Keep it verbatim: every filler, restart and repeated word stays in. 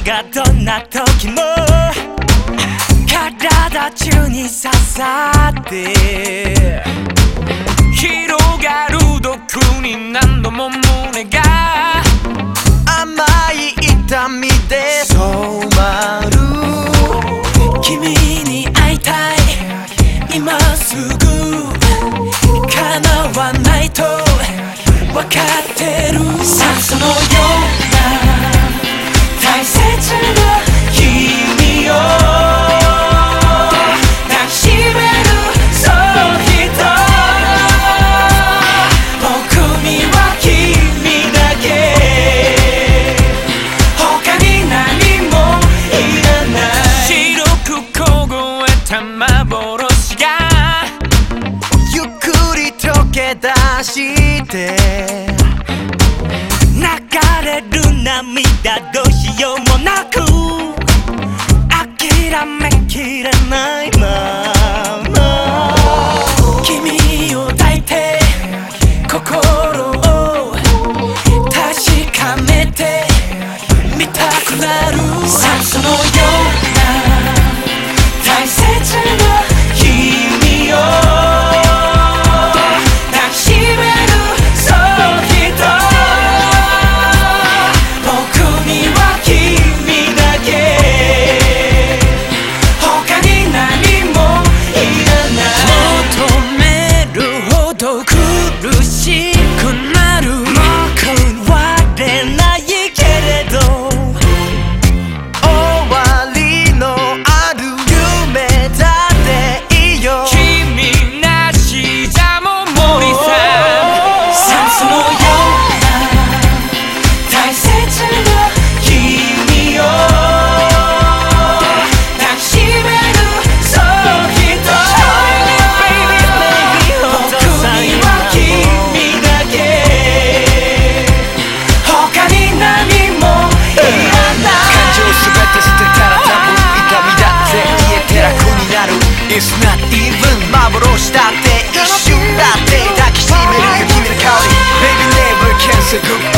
恋がどんな時も体中に刺さって広がる毒に何度も胸が甘い痛みで染まる。君に会いたい今すぐ叶わないと分かってる。さあそのような大切な君を抱きしめるその人、僕には君だけ他に何もいらない。白く凍えた幻がゆっくり溶け出して流れる涙どうしようもなく諦めきれないまま君を抱いて心を確かめてみたくなる。さあそのような大切な君を抱きしめるその人、僕には君だけ他に何もいらない。求めるほど苦しくなる。もう変われないけれど終わりのある夢だっていいよ。君なしじゃもう無理さ。さあそのような大切な君を抱きしめるその人、僕には君だけ他に何もいらない。 感情すべて捨てたら多分痛みだって言えて楽になる。 It's not even 幻だって一瞬だって抱きしめるよ君の香り Baby never can say goodbye